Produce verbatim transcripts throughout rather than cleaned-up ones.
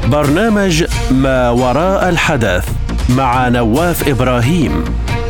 برنامج ما وراء الحدث مع نواف إبراهيم.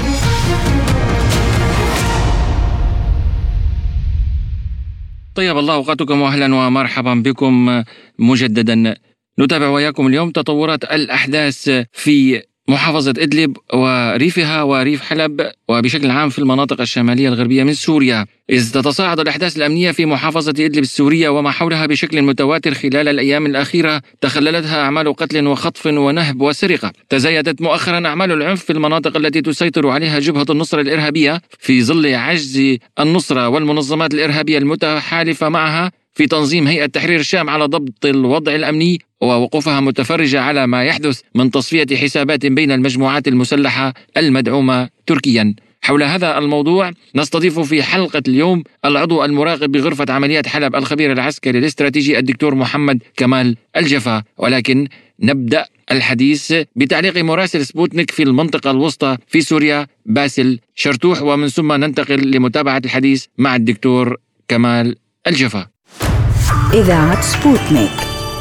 طيب الله أوقاتكم وأهلا ومرحبا بكم مجددا. نتابع وياكم اليوم تطورات الأحداث في محافظة إدلب وريفها وريف حلب وبشكل عام في المناطق الشمالية الغربية من سوريا، إذ تتصاعد الأحداث الأمنية في محافظة إدلب السورية وما حولها بشكل متواتر خلال الأيام الأخيرة، تخللتها أعمال قتل وخطف ونهب وسرقة. تزايدت مؤخرا أعمال العنف في المناطق التي تسيطر عليها جبهة النصرة الإرهابية في ظل عجز النصرة والمنظمات الإرهابية المتحالفة معها في تنظيم هيئة تحرير الشام على ضبط الوضع الأمني، ووقوفها متفرجة على ما يحدث من تصفية حسابات بين المجموعات المسلحة المدعومة تركيا. حول هذا الموضوع نستضيف في حلقة اليوم العضو المراقب بغرفة عمليات حلب الخبير العسكري الاستراتيجي الدكتور محمد كمال الجفا، ولكن نبدأ الحديث بتعليق مراسل سبوتنيك في المنطقة الوسطى في سوريا باسل شرتوح، ومن ثم ننتقل لمتابعة الحديث مع الدكتور كمال الجفا. إذاعة سبوتنيك.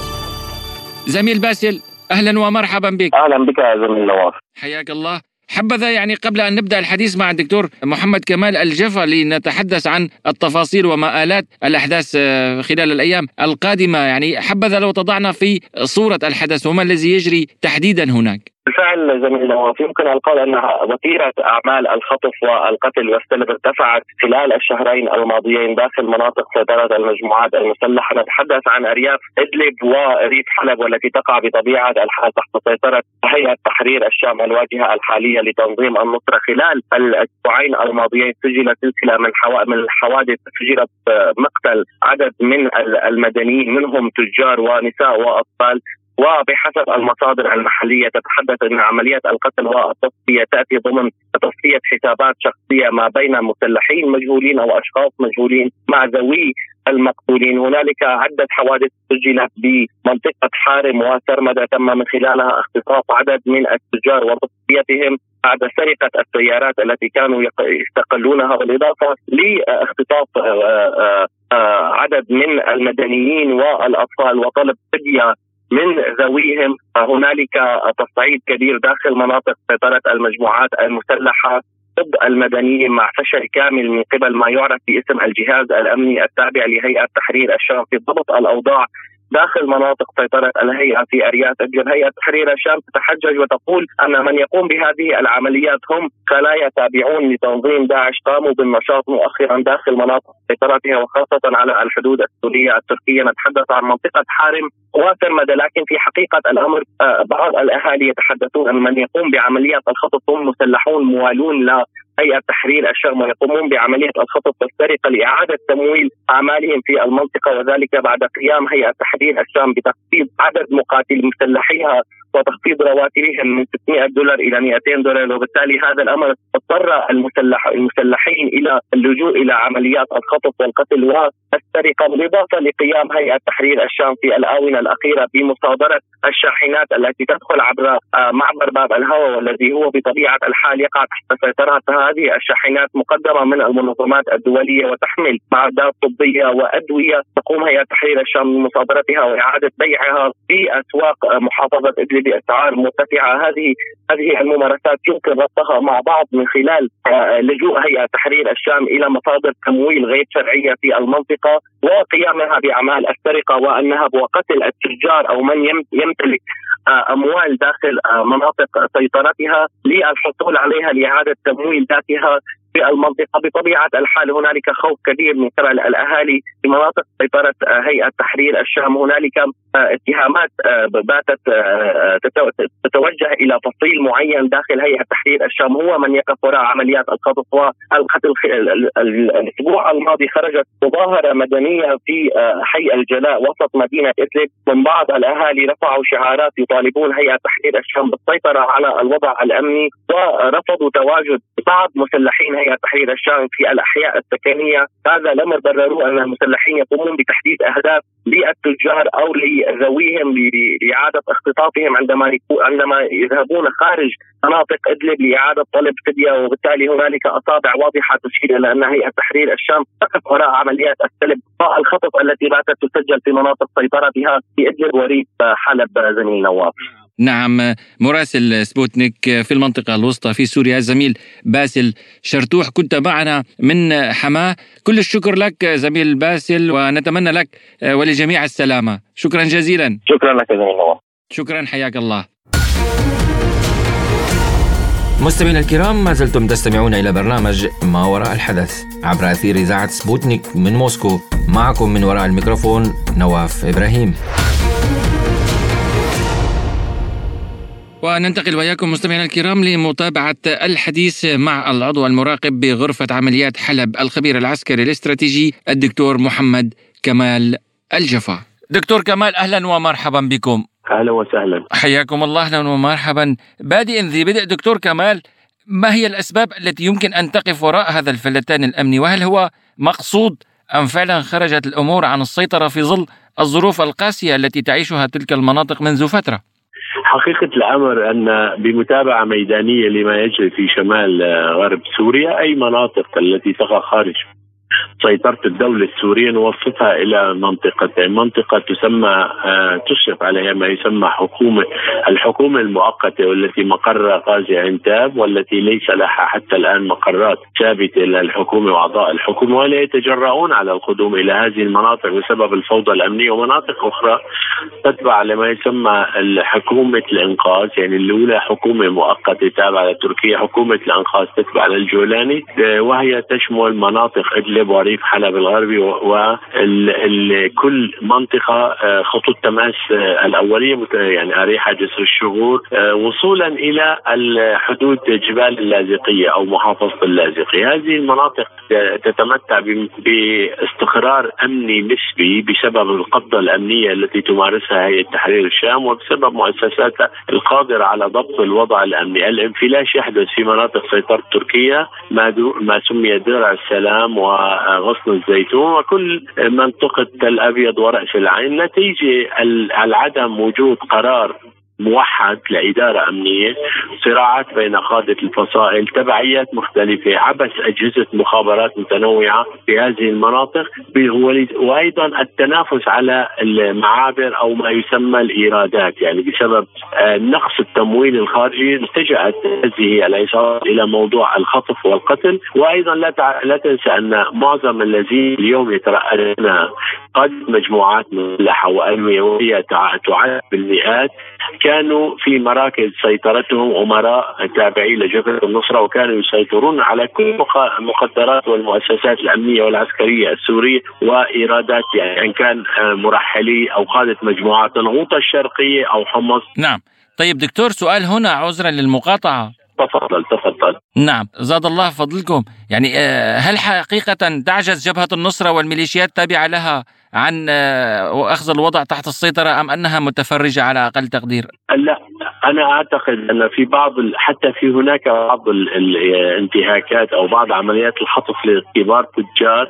زميل باسل، أهلا ومرحبا بك. أهلا بك يا زميل نواف، حياك الله. حبذا يعني قبل أن نبدأ الحديث مع الدكتور محمد كمال الجفا لنتحدث عن التفاصيل ومآلات الأحداث خلال الأيام القادمة، يعني حبذا لو تضعنا في صورة الحدث وما الذي يجري تحديدا هناك. بالفعل زميل نواف، يمكن القول أن وتيرة أعمال الخطف والقتل والسلب ارتفعت خلال الشهرين الماضيين داخل مناطق سيطرة المجموعات المسلحة. نتحدث عن أرياف إدلب وريف حلب، والتي تقع بطبيعة الحال تحت سيطرة هيئة تحرير الشام الواجهة الحالية لتنظيم النصرة. خلال الأسبوعين الماضيين سجلت سلسلة من من الحوادث، سجلت مقتل عدد من المدنيين منهم تجار ونساء وأطفال، وبحسب المصادر المحلية تتحدث أن عمليات القتل والتصفية تأتي ضمن تصفية حسابات شخصية ما بين مسلحين مجهولين أو أشخاص مجهولين مع ذوي المقتولين. هنالك عدة حوادث سجلت بمنطقة حارم وسرمدة تم من خلالها اختطاف عدد من التجار وتصفيتهم بعد سرقة السيارات التي كانوا يستقلونها، بالإضافة لاختطاف عدد من المدنيين والأطفال وطلب فدية من ذويهم. هنالك تصعيد كبير داخل مناطق سيطرة المجموعات المسلحة ضد المدنيين مع فشل كامل من قبل ما يعرف باسم الجهاز الأمني التابع لهيئة تحرير الشام في ضبط الأوضاع داخل مناطق سيطرة الهيئة في أرياف إدلب. هيئة تحرير الشام تتحجج وتقول أن من يقوم بهذه العمليات هم خلايا تابعون لتنظيم داعش قاموا بالنشاط مؤخرا داخل مناطق سيطرتها وخاصة على الحدود السورية التركية. نتحدث عن منطقة حارم وسرمدة، لكن في حقيقة الأمر بعض الأهالي يتحدثون أن من يقوم بعمليات الخطف هم مسلحون موالون ل هيئة تحرير الشام ويقومون بعملية الخطف والسرقة لإعادة تمويل أعمالهم في المنطقة، وذلك بعد قيام هيئة تحرير الشام بتخفيض عدد مقاتل مسلحيها وتخفيض رواتبهم من ستمائة دولار إلى مئتين دولار. وبالتالي هذا الأمر اضطر المسلح المسلحين إلى اللجوء إلى عمليات الخطف والقتل والسرقة، بالإضافة لقيام هيئة تحرير الشام في الآونة الأخيرة بمصادرة الشاحنات التي تدخل عبر معبر باب الهوى، والذي هو بطبيعة الحال يقع تحت سيطرة هذه الشاحنات مقدمة من المنظمات الدولية وتحمل معدات طبية وأدوية. تقوم هيئة تحرير الشام بمصادرتها وإعادة بيعها في أسواق محافظة إدلب بأسعار مرتفعة. هذه هذه الممارسات يمكن ربطها مع بعض من خلال لجوء هيئة تحرير الشام إلى مصادر تمويل غير شرعية في المنطقة وقيامها بأعمال السرقة والنهب وقتل التجار أو من يمتلك أموال داخل مناطق سيطرتها للحصول عليها لإعادة تمويل ذاتها في المنطقة. بطبيعة الحال هنالك خوف كبير من قبل الأهالي في مناطق سيطرة هيئة تحرير الشام. هنالك اتهامات باتت تتوجه إلى فصيل معين داخل هيئة تحرير الشام هو من يقف وراء عمليات الخطف والقتل. الأسبوع الماضي خرجت مظاهرة مدنية في حي الجلاء وسط مدينة إدلب، من بعض الأهالي رفعوا شعارات يطالبون هيئة تحرير الشام بالسيطرة على الوضع الأمني ورفضوا تواجد بعض مسلحين هيئة هيئة تحرير الشام في الأحياء السكنية، هذا لم يبرروا أن المسلحين يقومون بتحديد أهداف للتجار أو لذويهم لإعادة اختطافهم عندما عندما يذهبون خارج مناطق إدلب لإعادة طلب فدية. وبالتالي هنالك أصابع واضحة تشير إلى أن هيئة تحرير الشام تقف وراء عمليات السلب والخطف التي باتت تسجل في مناطق سيطرتها في إدلب وريف حلب. زميل نواف. نعم، مراسل سبوتنيك في المنطقة الوسطى في سوريا زميل باسل شرتوح، كنت معنا من حماة. كل الشكر لك زميل باسل، ونتمنى لك ولجميع السلامة. شكرا جزيلا. شكرا لك زميل نواف. شكرا، حياك الله. مستمعينا الكرام، ما زلتم تستمعون إلى برنامج ما وراء الحدث عبر أثير إذاعة سبوتنيك من موسكو. معكم من وراء الميكروفون نواف إبراهيم. وننتقل وياكم مستمعينا الكرام لمتابعة الحديث مع العضو المراقب بغرفة عمليات حلب الخبير العسكري الاستراتيجي الدكتور محمد كمال الجفا. دكتور كمال، أهلا ومرحبا بكم. أهلا وسهلا، حياكم الله. أهلا ومرحبا. بادئ ذي بدء دكتور كمال، ما هي الأسباب التي يمكن أن تقف وراء هذا الفلتان الأمني، وهل هو مقصود أم فعلا خرجت الأمور عن السيطرة في ظل الظروف القاسية التي تعيشها تلك المناطق منذ فترة؟ حقيقة الأمر أن بمتابعة ميدانية لما يجري في شمال غرب سوريا، أي مناطق التي تقع خارج سيطرة الدولة السورية نوصفها إلى منطقتين. منطقة تسمى تشرف عليها ما يسمى حكومة الحكومة المؤقتة، والتي مقرها غازي عنتاب، والتي ليس لها حتى الآن مقرات ثابتة للحكومة وأعضاء الحكومة، ولا يتجرؤون على القدوم إلى هذه المناطق بسبب الفوضى الأمنية. ومناطق أخرى تتبع لما يسمى حكومة الإنقاذ، يعني الأولى حكومة مؤقتة تابعة لتركيا، حكومة الإنقاذ تتبع للجولاني، وهي تشمل مناطق إدلب وريف حلب الغربي وكل منطقة خطوط تماس الأولية، يعني أريحة جسر الشغور، وصولا إلى الحدود جبال اللاذقية أو محافظة اللاذقية. هذه المناطق تتمتع باستقرار أمني نسبي بسبب القبضة الأمنية التي تمارسها هيئة تحرير الشام، وبسبب مؤسساتها القادرة على ضبط الوضع الأمني. الانفلاش يحدث في مناطق سيطرة تركيا، ما, ما سمي درع السلام وغصن الزيتون وكل منطقة تل أبيض ورأس العين، نتيجة العدم وجود قرار موحد لإدارة أمنية، صراعات بين قادة الفصائل، تبعيات مختلفة، عبث أجهزة مخابرات متنوعة في هذه المناطق، وأيضا التنافس على المعابر أو ما يسمى الإيرادات، يعني بسبب نقص التمويل الخارجي التجأت هذه العصابات إلى موضوع الخطف والقتل. وأيضا لا تع... لا تنسى أن معظم الذين اليوم يترأسون قد مجموعات مسلحة وألوية تعد بالمئات كانوا في مراكز سيطرتهم أمراء تابعين لجبهة النصرة، وكانوا يسيطرون على كل مقدرات والمؤسسات الأمنية والعسكرية السورية وإيرادات، يعني إن كان مرحلي أو قادة مجموعات الغوطة الشرقية أو حمص. نعم. طيب دكتور، سؤال هنا عذرا للمقاطعة. تفضل تفضل. نعم، زاد الله فضلكم. يعني هل حقيقة تعجز جبهة النصرة والميليشيات التابعة لها عن أخذ الوضع تحت السيطرة، أم أنها متفرجة على أقل تقدير؟ لا، أنا أعتقد أن في بعض حتى في هناك بعض الانتهاكات أو بعض عمليات الخطف لكبار تجار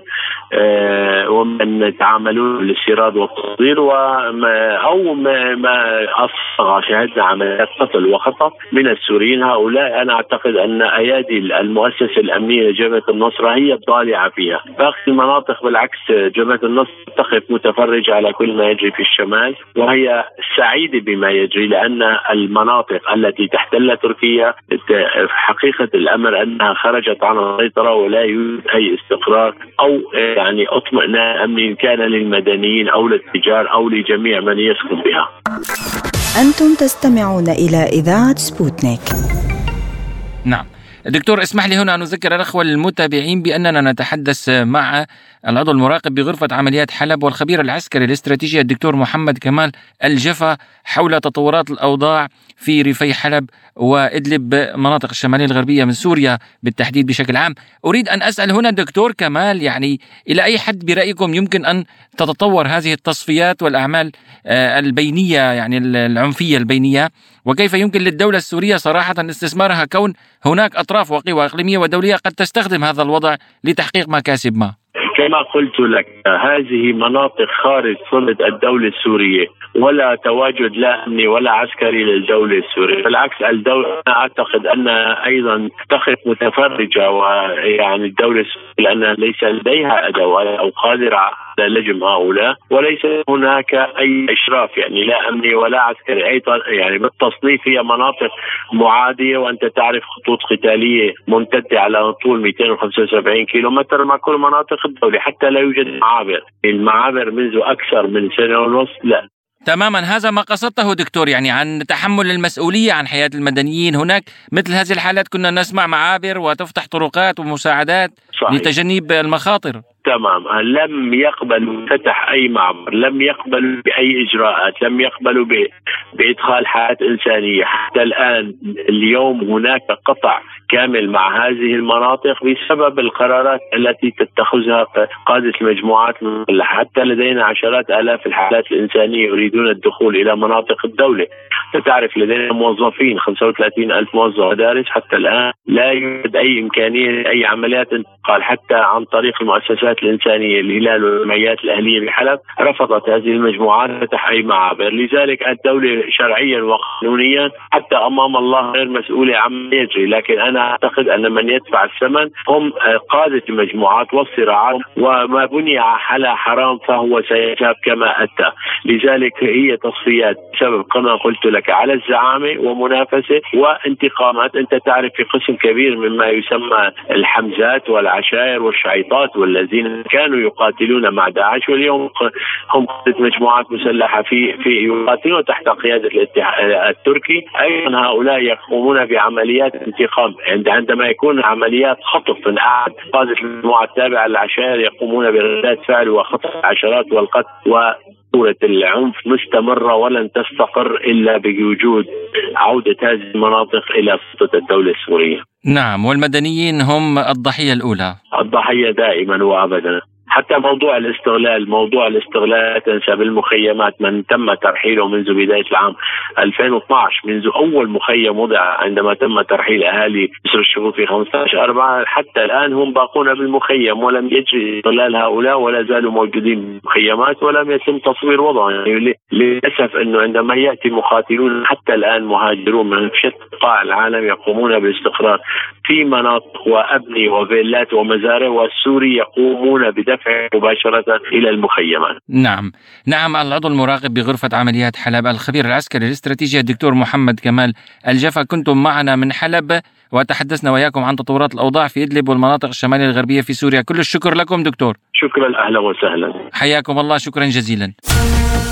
ومن يتعاملون بالاستيراد والتصدير، وما أو ما, ما أصغى شهدنا عمليات قتل وخطف من السوريين. هؤلاء أنا أعتقد أن أيادي المؤسسة الأمنية لجبهة النصرة هي الضالعة فيها. باقي المناطق بالعكس جبهة النصرة تقف متفرجة على كل ما يجري في الشمال، وهي سعيدة بما يجري، لأن المناطق التي تحتلها تركيا حقيقة الأمر أنها خرجت عن السيطرة، ولا يوجد أي استقرار أو يعني اطمئنان أمني كان للمدنيين أو للتجار أو لجميع من يسكن بها. أنتم تستمعون إلى إذاعة سبوتنيك. نعم دكتور، اسمح لي هنا أن أذكر الأخوة المتابعين بأننا نتحدث مع العضو المراقب بغرفة عمليات حلب والخبير العسكري الاستراتيجي الدكتور محمد كمال الجفا حول تطورات الأوضاع في ريفي حلب وإدلب، مناطق الشمالية الغربية من سوريا بالتحديد بشكل عام. أريد أن أسأل هنا دكتور كمال، يعني إلى أي حد برأيكم يمكن أن تتطور هذه التصفيات والأعمال البينية، يعني العنفية البينية وكيف يمكن للدولة السورية صراحة استثمارها، كون هناك أطراف وقوى إقليمية ودولية قد تستخدم هذا الوضع لتحقيق مكاسب ما؟ كما قلت لك، هذه مناطق خارج صلب الدولة السورية، ولا تواجد لا أمني ولا عسكري للدولة السورية. بالعكس، الدولة أعتقد أنها أيضا تقف متفرجة، ويعني الدولة السورية لأنها ليس لديها أدوات أو قادرة على لجم هؤلاء، وليس هناك أي إشراف يعني لا أمني ولا عسكري. أي يعني بالتصنيف هي مناطق معادية، وأنت تعرف خطوط قتالية ممتدة على طول مئتين وخمسة وسبعين كيلومتر مع كل مناطق الدولة، حتى لا يوجد معابر. المعابر منذ أكثر من سنة ونصف لا. تماما، هذا ما قصدته دكتور، يعني عن تحمل المسؤولية عن حياة المدنيين. هناك مثل هذه الحالات كنا نسمع معابر وتفتح طرقات ومساعدات صحيح. لتجنيب المخاطر. تمام، لم يقبلوا فتح أي معبر، لم يقبلوا بأي إجراءات، لم يقبلوا بإدخال حياة إنسانية. حتى الآن اليوم هناك قطع كامل مع هذه المناطق بسبب القرارات التي تتخذها قادة المجموعات. حتى لدينا عشرات آلاف الحالات الإنسانية يريدون الدخول إلى مناطق الدولة. تعرف لدينا موظفين خمسة وثلاثين ألف موظف مدارس، حتى الآن لا يوجد أي إمكانية أي عمليات انتقال حتى عن طريق المؤسسات الإنسانية. الهلال والجمعيات الأهلية بحلب رفضت هذه المجموعات فتح أي معابر. لذلك الدولة شرعيا وقانونيا حتى أمام الله غير مسؤولة عما يجري، لكن أنا أعتقد أن من يدفع الثمن هم قادة المجموعات والصراعات، وما بني على حرام فهو سيذهب كما أتى. لذلك هي تصفيات بسبب كما قلت لك على الزعامة ومنافسة وانتقامات. أنت تعرف في قسم كبير مما يسمى الحمزات والعشائر والشعيطات والذين كانوا يقاتلون مع داعش، واليوم هم قادة مجموعات مسلحة في في يقاتلون تحت قيادة الاتحاد التركي. أيضا هؤلاء يقومون بعمليات انتقام. عندما يكون عمليات خطف من أحد قادة المجموعات التابعة للعشائر يقومون بردات فعل وخطف العشرات والقتل، وصورة العنف مستمرة ولن تستقر إلا بوجود عودة هذه المناطق إلى سلطة الدولة السورية. نعم، والمدنيين هم الضحية الأولى، الضحية دائما وأبدا. حتى موضوع الاستغلال، موضوع الاستغلال تنسى بالمخيمات من تم ترحيله منذ بداية العام ألفين واثني عشر، منذ أول مخيم وضع عندما تم ترحيل أهالي جسر الشهور في خمسة عشر أربعة، حتى الآن هم باقون بالمخيم ولم يجري استغلال هؤلاء ولا زالوا موجودين بالمخيمات ولم يتم تصوير وضعهم. يعني للأسف أنه عندما يأتي مقاتلون حتى الآن مهاجرون من شتى قاع العالم يقومون بالاستقرار في مناطق وأبني وفيلات ومزارع، والسوري يقومون بدفع مباشرة إلى المخيمات. نعم نعم العضو المراقب بغرفة عمليات حلب الخبير العسكري الاستراتيجي الدكتور محمد كمال الجفا، كنتم معنا من حلب وتحدثنا وياكم عن تطورات الأوضاع في إدلب والمناطق الشمالية الغربية في سوريا. كل الشكر لكم دكتور. شكرا، أهلا وسهلا، حياكم الله، شكرا جزيلا.